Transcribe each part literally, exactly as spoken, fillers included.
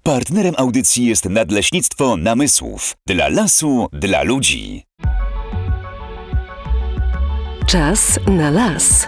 Partnerem audycji jest Nadleśnictwo Namysłów. Dla lasu, dla ludzi. Czas na las.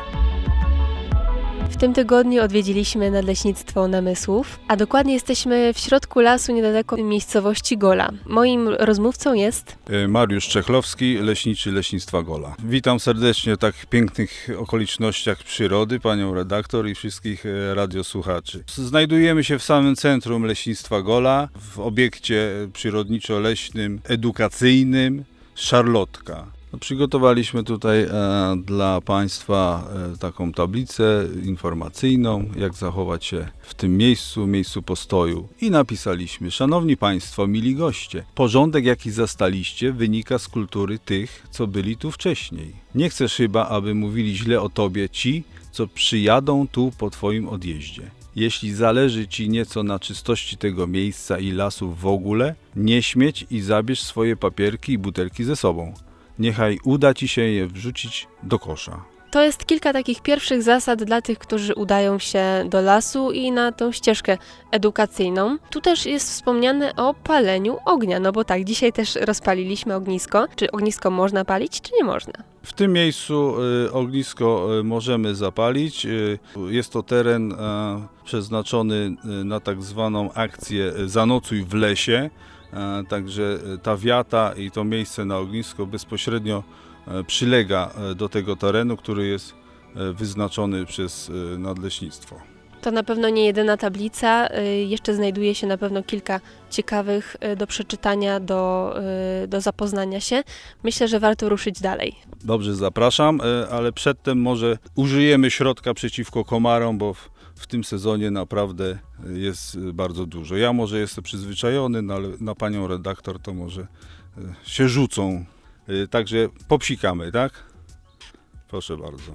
W tym tygodniu odwiedziliśmy Nadleśnictwo Namysłów, a dokładnie jesteśmy w środku lasu niedaleko miejscowości Gola. Moim rozmówcą jest Mariusz Czechlowski, leśniczy Leśnictwa Gola. Witam serdecznie w tak pięknych okolicznościach przyrody, panią redaktor i wszystkich radiosłuchaczy. Znajdujemy się w samym centrum Leśnictwa Gola, w obiekcie przyrodniczo-leśnym, edukacyjnym Szarlotka. Przygotowaliśmy tutaj e, dla Państwa e, taką tablicę informacyjną, jak zachować się w tym miejscu, miejscu postoju. I napisaliśmy: Szanowni Państwo, mili goście, porządek jaki zastaliście wynika z kultury tych, co byli tu wcześniej. Nie chcesz chyba, aby mówili źle o Tobie ci, co przyjadą tu po Twoim odjeździe. Jeśli zależy Ci nieco na czystości tego miejsca i lasów w ogóle, nie śmieć i zabierz swoje papierki i butelki ze sobą. Niechaj uda Ci się je wrzucić do kosza. To jest kilka takich pierwszych zasad dla tych, którzy udają się do lasu i na tą ścieżkę edukacyjną. Tu też jest wspomniane o paleniu ognia, no bo tak, dzisiaj też rozpaliliśmy ognisko. Czy ognisko można palić, czy nie można? W tym miejscu y, ognisko y, możemy zapalić. Y, jest to teren y, przeznaczony y, na tak zwaną akcję Zanocuj w lesie. Także ta wiata i to miejsce na ognisko bezpośrednio przylega do tego terenu, który jest wyznaczony przez Nadleśnictwo. To na pewno nie jedyna tablica, jeszcze znajduje się na pewno kilka ciekawych do przeczytania, do, do zapoznania się. Myślę, że warto ruszyć dalej. Dobrze, zapraszam, ale przedtem może użyjemy środka przeciwko komarom, bo w, w tym sezonie naprawdę jest bardzo dużo. Ja może jestem przyzwyczajony, no ale na panią redaktor to może się rzucą. Także popsikamy, tak? Proszę bardzo.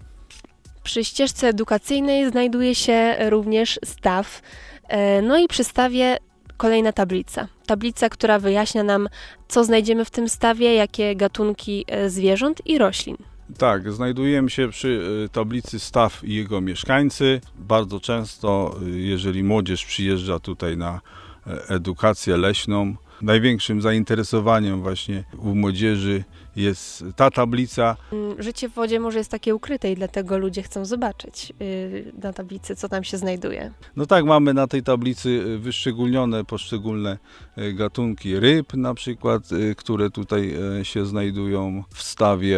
Przy ścieżce edukacyjnej znajduje się również staw, no i przy stawie kolejna tablica. Tablica, która wyjaśnia nam, co znajdziemy w tym stawie, jakie gatunki zwierząt i roślin. Tak, znajdujemy się przy tablicy staw i jego mieszkańcy. Bardzo często, jeżeli młodzież przyjeżdża tutaj na edukację leśną, największym zainteresowaniem właśnie u młodzieży jest ta tablica. Życie w wodzie może jest takie ukryte i dlatego ludzie chcą zobaczyć na tablicy, co tam się znajduje. No tak, mamy na tej tablicy wyszczególnione poszczególne gatunki ryb na przykład, które tutaj się znajdują w stawie,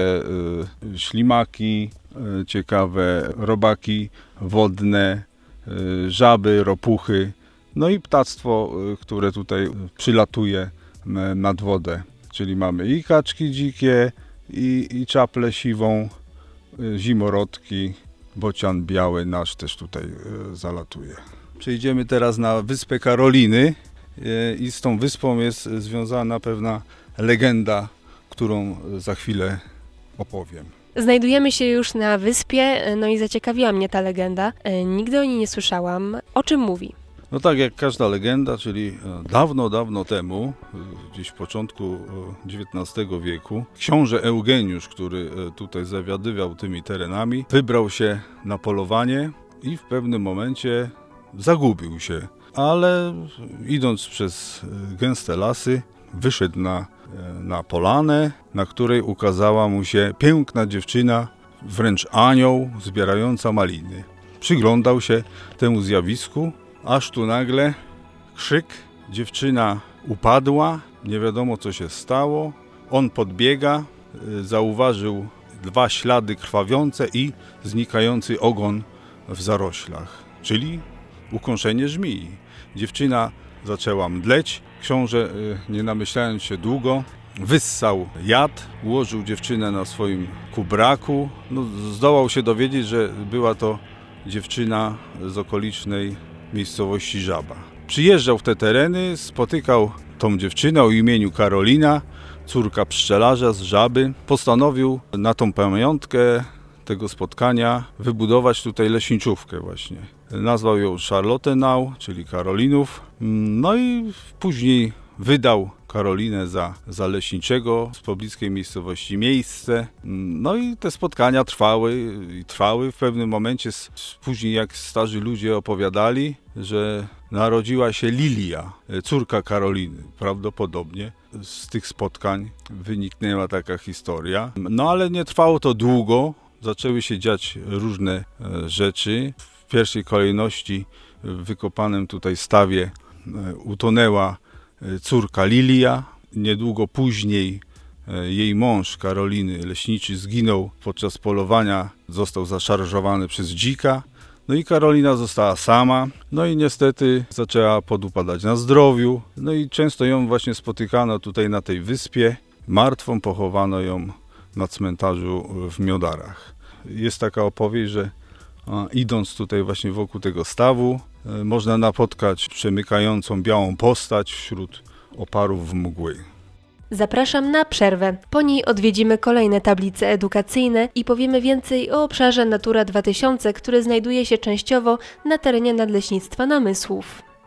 ślimaki, ciekawe robaki wodne, żaby, ropuchy. No i ptactwo, które tutaj przylatuje nad wodę, czyli mamy i kaczki dzikie, i, i czaplę siwą, zimorodki, bocian biały nasz też tutaj zalatuje. Przejdziemy teraz na wyspę Karoliny i z tą wyspą jest związana pewna legenda, którą za chwilę opowiem. Znajdujemy się już na wyspie, no i zaciekawiła mnie ta legenda. Nigdy o niej nie słyszałam. O czym mówi? No tak jak każda legenda, czyli dawno, dawno temu, gdzieś w początku dziewiętnastego wieku, książę Eugeniusz, który tutaj zawiadywał tymi terenami, wybrał się na polowanie i w pewnym momencie zagubił się. Ale idąc przez gęste lasy, wyszedł na, na polanę, na której ukazała mu się piękna dziewczyna, wręcz anioł, zbierająca maliny. Przyglądał się temu zjawisku, aż tu nagle krzyk, dziewczyna upadła, nie wiadomo co się stało. On podbiega, zauważył dwa ślady krwawiące i znikający ogon w zaroślach, czyli ukąszenie żmii. Dziewczyna zaczęła mdleć, książę, nie namyślając się długo, wyssał jad, ułożył dziewczynę na swoim kubraku. No, zdołał się dowiedzieć, że była to dziewczyna z okolicznej miejscowości Żaba. Przyjeżdżał w te tereny, spotykał tą dziewczynę o imieniu Karolina, córka pszczelarza z Żaby. Postanowił na tą pamiątkę tego spotkania wybudować tutaj leśniczówkę właśnie. Nazwał ją Charlottenau, czyli Karolinów. No i później wydał Karolinę za, za leśniczego z pobliskiej miejscowości miejsce. No i te spotkania trwały i trwały. W pewnym momencie, później jak starzy ludzie opowiadali, że narodziła się Lilia, córka Karoliny. Prawdopodobnie z tych spotkań wyniknęła taka historia. No ale nie trwało to długo, zaczęły się dziać różne rzeczy. W pierwszej kolejności w wykopanym tutaj stawie utonęła córka Lilia. Niedługo później jej mąż Karoliny, leśniczy, zginął podczas polowania, został zaszarżowany przez dzika. No i Karolina została sama, no i niestety zaczęła podupadać na zdrowiu. No i często ją właśnie spotykano tutaj na tej wyspie. Martwą pochowano ją na cmentarzu w Miodarach. Jest taka opowieść, że a, idąc tutaj właśnie wokół tego stawu, e, można napotkać przemykającą białą postać wśród oparów mgły. Zapraszam na przerwę. Po niej odwiedzimy kolejne tablice edukacyjne i powiemy więcej o obszarze Natura dwa tysiące, który znajduje się częściowo na terenie Nadleśnictwa Namysłów.